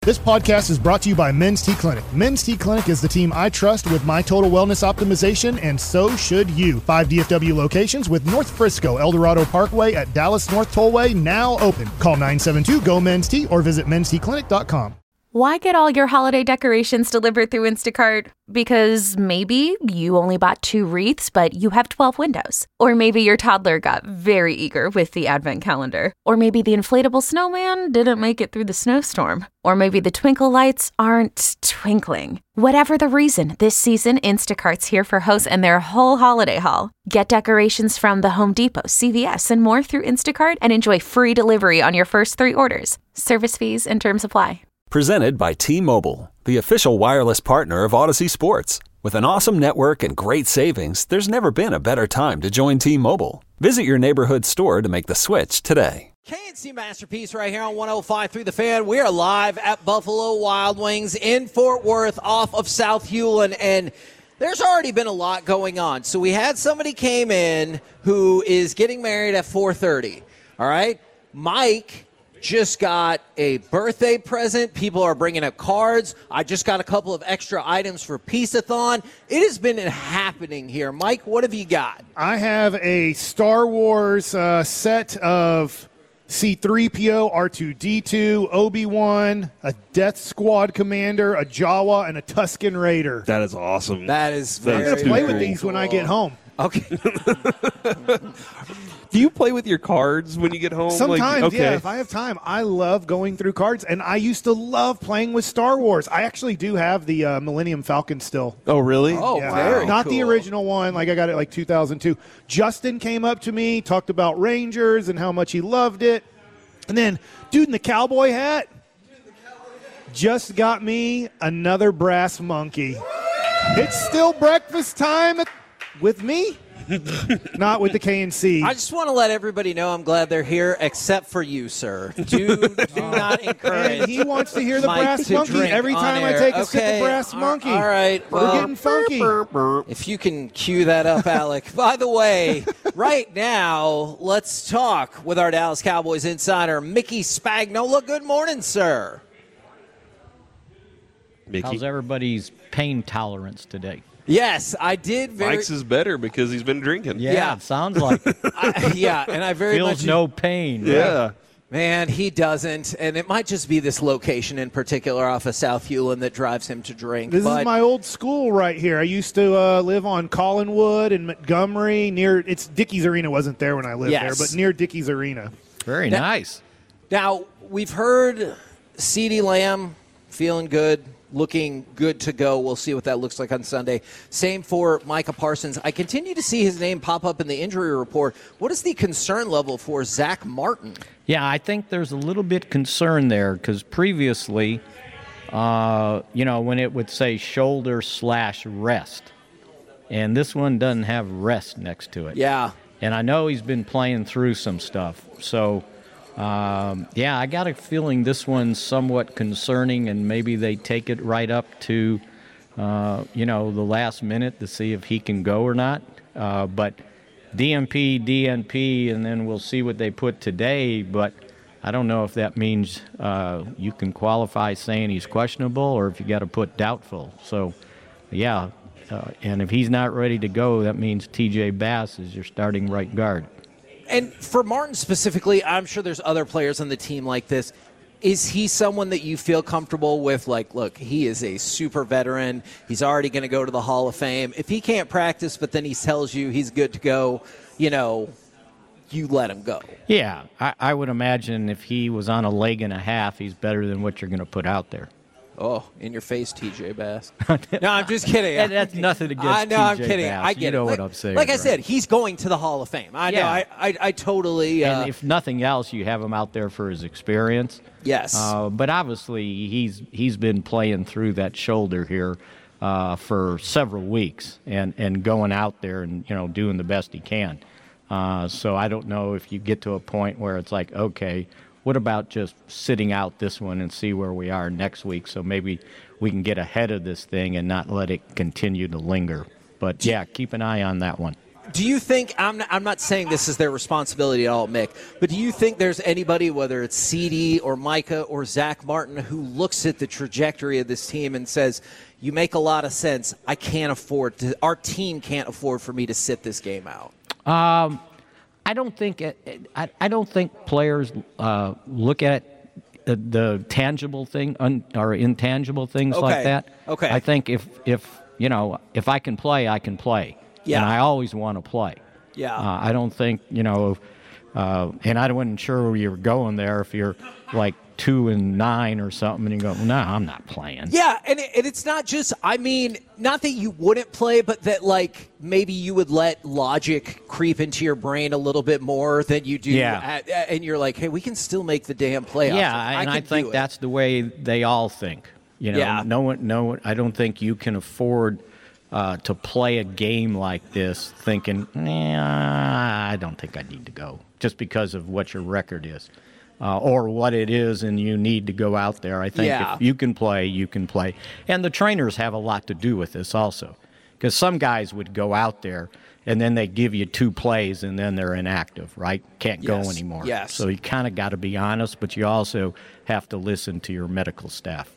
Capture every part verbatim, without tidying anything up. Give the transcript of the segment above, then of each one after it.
This podcast is brought to you by Men's T Clinic. Men's T Clinic is the team I trust with my total wellness optimization, and so should you. Five D F W locations with North Frisco, El Dorado Parkway at Dallas North Tollway now open. Call nine seven two, G O, men's T or visit men's t clinic dot com. Why get all your holiday decorations delivered through Instacart? Because maybe you only bought two wreaths, but you have twelve windows. Or maybe your toddler got very eager with the advent calendar. Or maybe the inflatable snowman didn't make it through the snowstorm. Or maybe the twinkle lights aren't twinkling. Whatever the reason, this season, Instacart's here for hosts and their whole holiday haul. Get decorations from the Home Depot, C V S, and more through Instacart and enjoy free delivery on your first three orders. Service fees and terms apply. Presented by T-Mobile, the official wireless partner of Odyssey Sports. With an awesome network and great savings, there's never been a better time to join T-Mobile. Visit your neighborhood store to make the switch today. K and C Masterpiece right here on one oh five through the Fan. We are live at Buffalo Wild Wings in Fort Worth off of South Hewlin, and there's already been a lot going on. So we had somebody came in who is getting married at four thirty, all right? Mike just got a birthday present. People are bringing up cards. I just got a couple of extra items for Peace-a-thon. It has been happening here. Mike, what have you got? I have a Star Wars uh, set of C three P O, R two D two, Obi-Wan, a Death Squad commander, a Jawa, and a Tusken Raider. That is awesome. That is That very I'm going to play cool. with these when I get home. Okay. Do you play with your cards when you get home? Sometimes, like, okay. yeah, if I have time. I love going through cards, and I used to love playing with Star Wars. I actually do have the uh, Millennium Falcon still. Oh, really? Oh, Yeah. very Not cool. the original one. Like, I got it like two thousand two. Justin came up to me, talked about Rangers and how much he loved it. And then, dude in the cowboy hat just got me another brass monkey. It's still breakfast time at, with me. Not with the K and C. I just want to let everybody know I'm glad they're here, except for you, sir. Do, do not encourage. And he wants to hear the Mike brass to monkey drink every on time I air. take a Okay, sip of brass all- monkey. All right. We're well, getting funky. If you can cue that up, Alec. By the way, right now, let's talk with our Dallas Cowboys insider, Mickey Spagnola. Good morning, sir. Mickey. How's everybody's pain tolerance today? Yes, I did very. Mike's is better because he's been drinking. Yeah, Yeah. it sounds like it. I, yeah, and I very Feels much no pain. Yeah. Man, he doesn't, and it might just be this location in particular off of South Hewlin that drives him to drink. This but is my old school right here. I used to uh, live on Collinwood and Montgomery near. It's Dickey's Arena wasn't there when I lived Yes. there, but near Dickey's Arena. Very Now- nice. Now, we've heard CeeDee Lamb feeling good, looking good to go. We'll see what that looks like on Sunday. Same for Micah Parsons. I continue to see his name pop up in the injury report. What is the concern level for Zach Martin? Yeah, I think there's a little bit concern there because previously, uh, you know, when it would say shoulder slash rest, and this one doesn't have rest next to it. Yeah. And I know he's been playing through some stuff. So, um, yeah, I got a feeling this one's somewhat concerning, and maybe they take it right up to, uh, you know, the last minute to see if he can go or not. Uh, but D N P, D N P, and then we'll see what they put today. But I don't know if that means uh, you can qualify saying he's questionable or if you got to put doubtful. So, yeah, uh, and if he's not ready to go, that means T J Bass is your starting right guard. And for Martin specifically, I'm sure there's other players on the team like this. Is he someone that you feel comfortable with? Like, look, he is a super veteran. He's already going to go to the Hall of Fame. If he can't practice, but then he tells you he's good to go, you know, you let him go. Yeah, I, I would imagine if he was on a leg and a half, he's better than what you're going to put out there. Oh, in your face, T J Bass. No, I'm just kidding. And that's nothing against I know, I'm T J kidding. Bass. I get You know it. what like, I'm saying, Like I right? said, he's going to the Hall of Fame. I know. Yeah. I, I, I totally. Uh, And if nothing else, you have him out there for his experience. yes. Uh, but obviously, he's he's been playing through that shoulder here uh, for several weeks and, and going out there and, you know, doing the best he can. Uh, so I don't know if you get to a point where it's like, okay, what about just sitting out this one and see where we are next week so maybe we can get ahead of this thing and not let it continue to linger. But, yeah, keep an eye on that one. Do you think, I'm not, I'm not saying this is their responsibility at all, Mick, but do you think there's anybody, whether it's C D or Micah or Zach Martin, who looks at the trajectory of this team and says, you make a lot of sense, I can't afford to, our team can't afford for me to sit this game out? Um, I don't think it, I, I don't think players uh, look at the, the tangible thing un, or intangible things Okay. like that. Okay. I think if, if, you know, if I can play, I can play. Yeah. And I always want to play. Yeah. Uh, I don't think, you know, uh, and I wasn't sure where you were going there if you're like two and nine or something and you go, no, I'm not playing. Yeah, and, it, and it's not just, I mean, not that you wouldn't play, but that, like, maybe you would let logic creep into your brain a little bit more than you do. Yeah. At, at- and you're like, hey, we can still make the damn playoffs. Yeah, I and I, can think do it. that's the way they all think. You know, Yeah. no one, no one, I don't think you can afford uh, to play a game like this thinking, nah, I don't think I need to go just because of what your record is. Uh, or what it is, and you need to go out there. I think Yeah. if you can play, you can play. And the trainers have a lot to do with this also. Because some guys would go out there, and then they give you two plays, and then they're inactive, right? Can't go Yes. anymore. Yes. So you kind of got to be honest, but you also have to listen to your medical staff.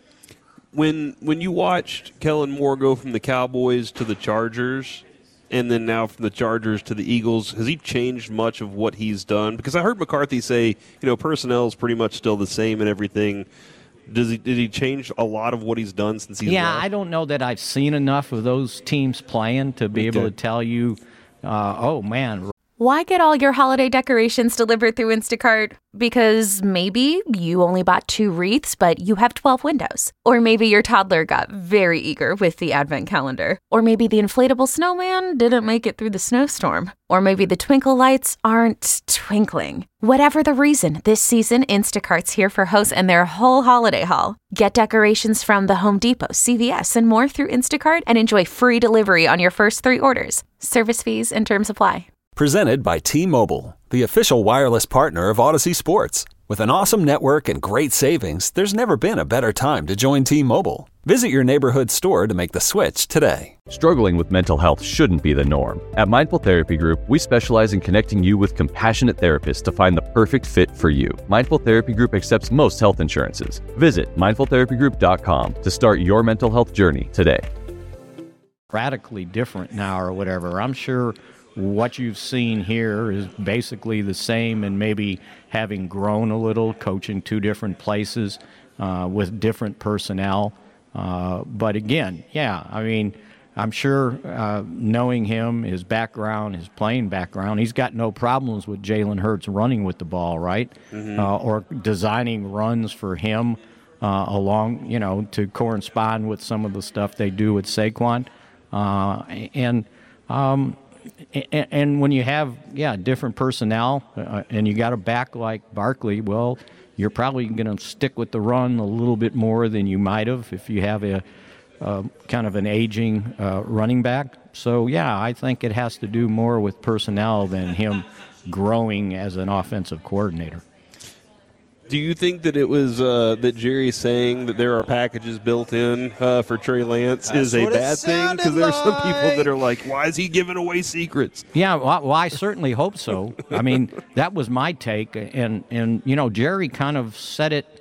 When when you watched Kellen Moore go from the Cowboys to the Chargers, and then now from the Chargers to the Eagles, has he changed much of what he's done? Because I heard McCarthy say, you know, personnel is pretty much still the same and everything. Does he did he change a lot of what he's done since he's Yeah, left? I don't know that I've seen enough of those teams playing to be able Okay. to tell you, uh, oh, man. Why get all your holiday decorations delivered through Instacart? Because maybe you only bought two wreaths, but you have twelve windows. Or maybe your toddler got very eager with the advent calendar. Or maybe the inflatable snowman didn't make it through the snowstorm. Or maybe the twinkle lights aren't twinkling. Whatever the reason, this season Instacart's here for hosts and their whole holiday haul. Get decorations from the Home Depot, C V S, and more through Instacart and enjoy free delivery on your first three orders. Service fees and terms apply. Presented by T-Mobile, the official wireless partner of Odyssey Sports. With an awesome network and great savings, there's never been a better time to join T-Mobile. Visit your neighborhood store to make the switch today. Struggling with mental health shouldn't be the norm. At Mindful Therapy Group, we specialize in connecting you with compassionate therapists to find the perfect fit for you. Mindful Therapy Group accepts most health insurances. Visit mindful therapy group dot com to start your mental health journey today. Radically different now or whatever. I'm sure what you've seen here is basically the same, and maybe having grown a little, coaching two different places uh, with different personnel. Uh, but again, yeah, I mean, I'm sure uh, knowing him, his background, his playing background, he's got no problems with Jalen Hurts running with the ball, right? Mm-hmm. Uh, or designing runs for him uh, along, you know, to correspond with some of the stuff they do with Saquon. Uh, and um, And, and when you have, yeah, different personnel, uh, and you got a back like Barkley, well, you're probably going to stick with the run a little bit more than you might have if you have a uh, kind of an aging uh, running back. So, yeah, I think it has to do more with personnel than him growing as an offensive coordinator. Do you think that it was uh, that Jerry saying that there are packages built in uh, for Trey Lance That's is a what it bad thing? sounded Because there's some people like. that are like, why is he giving away secrets? Yeah, well, well, I certainly hope so. I mean, that was my take, and and you know, Jerry kind of said it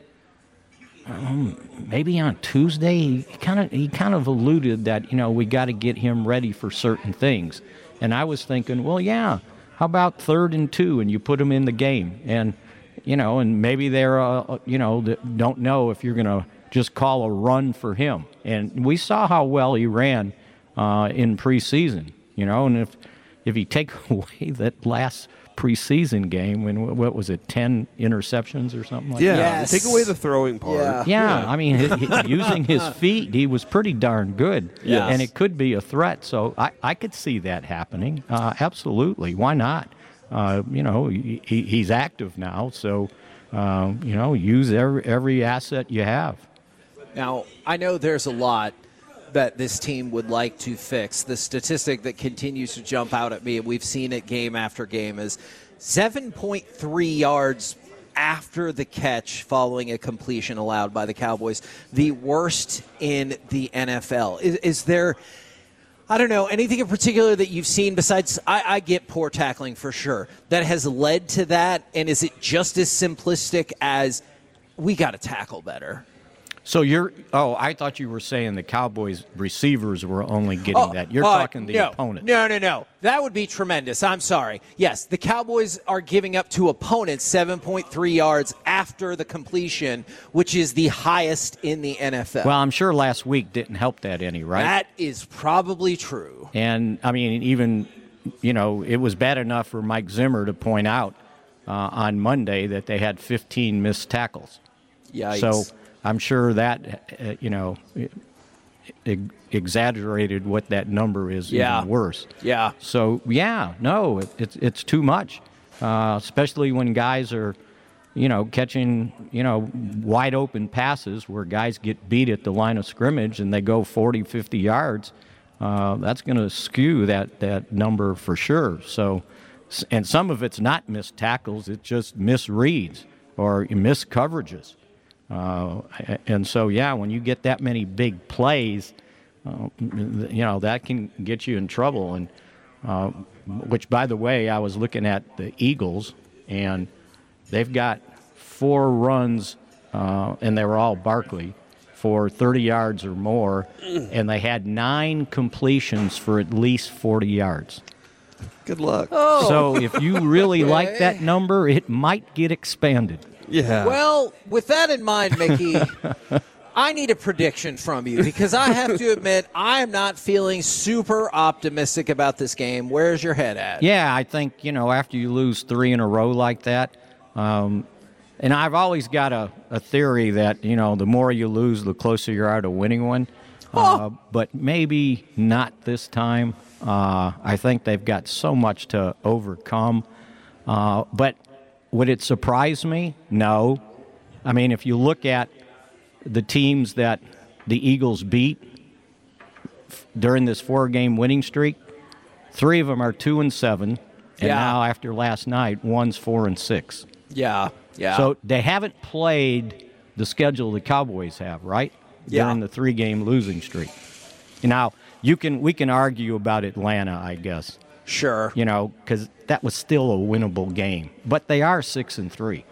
um, maybe on Tuesday. He kind of he kind of alluded that, you know, we got to get him ready for certain things, and I was thinking, well, yeah, how about third and two, and you put him in the game, and you know, and maybe they're uh, you know that don't know if you're going to just call a run for him, and we saw how well he ran uh, in preseason. You know, and if if you take away that last preseason game, when what was it, ten interceptions or something like Yeah, that? Yes. take away the throwing part. Yeah. Yeah, I mean, he- he- using his feet, he was pretty darn good, Yes. and it could be a threat. So I, I could see that happening. Uh, absolutely, why not? Uh, you know, he, he- he's active now, so uh, you know, use every every asset you have. Now, I know there's a lot that this team would like to fix. The statistic that continues to jump out at me, and we've seen it game after game, is seven point three yards after the catch following a completion allowed by the Cowboys, the worst in the N F L. Is, is there... I don't know, anything in particular that you've seen besides, I, I get poor tackling for sure, that has led to that? And is it just as simplistic as we got to tackle better? So you're, oh, I thought you were saying the Cowboys receivers were only getting oh, that. You're uh, talking the no, opponent. No, no, no. That would be tremendous. I'm sorry. Yes, the Cowboys are giving up to opponents seven point three yards after the completion, which is the highest in the N F L. Well, I'm sure last week didn't help that any, right? That is probably true. And, I mean, even, you know, it was bad enough for Mike Zimmer to point out uh, on Monday that they had fifteen missed tackles. Yikes. So I'm sure that, uh, you know, e- exaggerated what that number is yeah. even worse. Yeah. So, yeah, no, it, it's it's too much, uh, especially when guys are, you know, catching, you know, wide open passes where guys get beat at the line of scrimmage and they go forty, fifty yards. Uh, that's going to skew that, that number for sure. So, and some of it's not missed tackles, it's just misreads or missed coverages. Uh, and so, yeah, when you get that many big plays, uh, you know, that can get you in trouble. And uh, which, by the way, I was looking at the Eagles, and they've got four runs, uh, and they were all Barkley, for thirty yards or more, and they had nine completions for at least forty yards. Good luck. Oh. So if you really like that number, it might get expanded. Yeah. Well, with that in mind, Mickey, I need a prediction from you because I have to admit I am not feeling super optimistic about this game. Where's your head at? Yeah, I think, you know, after you lose three in a row like that, um, and I've always got a, a theory that, you know, the more you lose, the closer you are to winning one. Oh. Uh, but maybe not this time. Uh, I think they've got so much to overcome. Uh, but would it surprise me? No. I mean, if you look at the teams that the Eagles beat f- during this four-game winning streak, three of them are two and seven, and Yeah. now after last night, one's four and six. Yeah, yeah. So they haven't played the schedule the Cowboys have, right? Yeah. During the three-game losing streak. Now you can we can argue about Atlanta, I guess. Sure. You know, because that was still a winnable game. But they are six and three.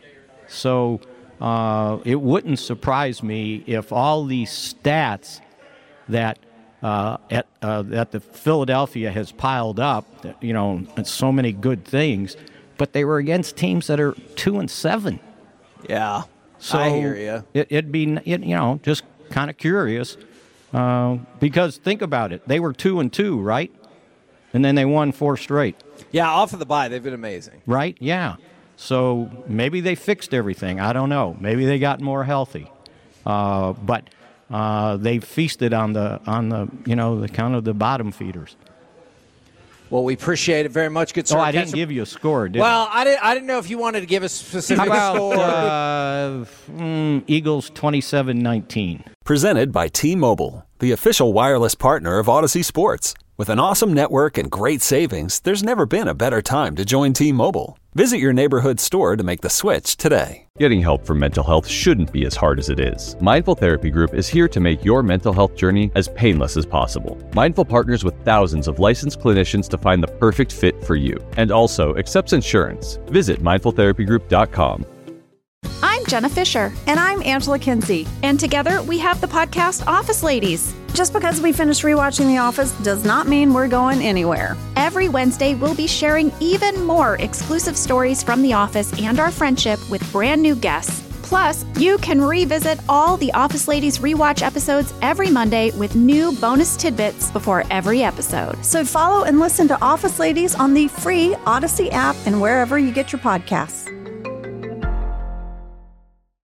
So uh, it wouldn't surprise me if all these stats that uh, at, uh, that the Philadelphia has piled up, you know, and so many good things, but they were against teams that are two and seven. Yeah. So I hear you. It, it'd be, it, you know, just kind of curious uh, because think about it. They were two and two, right? And then they won four straight. Yeah, off of the bye, they've been amazing. Right? Yeah. So maybe they fixed everything. I don't know. Maybe they got more healthy. Uh, but uh, they feasted on the on the you know the kind of the bottom feeders. Well, we appreciate it very much. Good sir. Oh, I didn't give you a score, did Well, I didn't. I didn't know if you wanted to give a I? specific How about score. uh, mm, Eagles twenty-seven nineteen? Presented by T-Mobile, the official wireless partner of Odyssey Sports. With an awesome network and great savings, there's never been a better time to join T-Mobile. Visit your neighborhood store to make the switch today. Getting help for mental health shouldn't be as hard as it is. Mindful Therapy Group is here to make your mental health journey as painless as possible. Mindful partners with thousands of licensed clinicians to find the perfect fit for you, and also accepts insurance. Visit mindful therapy group dot com. I'm Jenna Fisher. And I'm Angela Kinsey. And together we have the podcast Office Ladies. Just because we finished rewatching The Office does not mean we're going anywhere. Every Wednesday, we'll be sharing even more exclusive stories from The Office and our friendship with brand new guests. Plus, you can revisit all the Office Ladies rewatch episodes every Monday with new bonus tidbits before every episode. So follow and listen to Office Ladies on the free Odyssey app and wherever you get your podcasts.